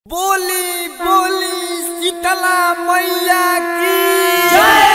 बोली बोली शीतला मैया की जय।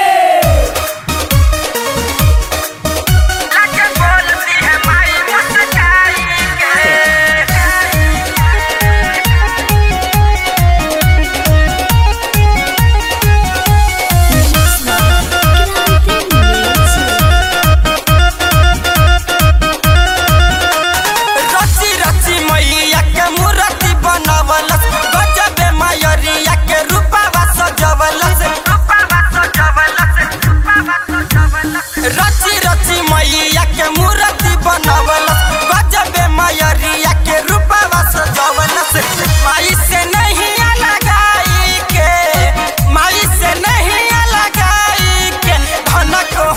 रची रची मैया के मूर्ति बनवल गजबे मैया के रूपवा सजवल माई से नहीं लगाई के माई से नहीं लगाई के धन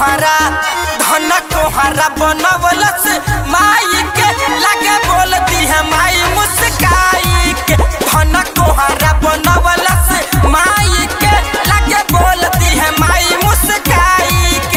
कोहरा बनवल माई के लगे बोलती है माई मुस्काई के धन कोहरा बनवल माई के लगे बोलती है माई मुस्काई के।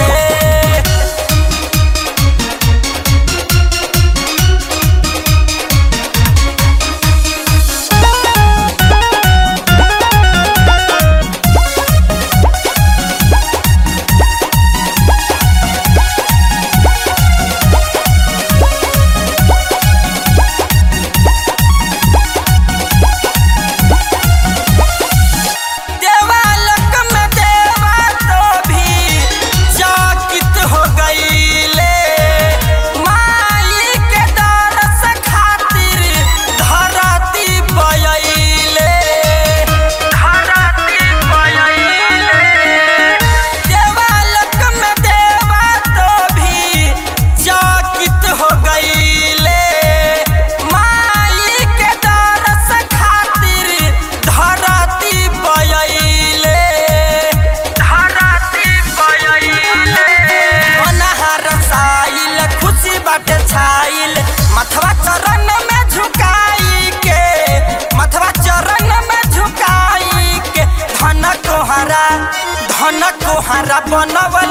मथवा चरण में झुकाई के धन कोहरा बनवल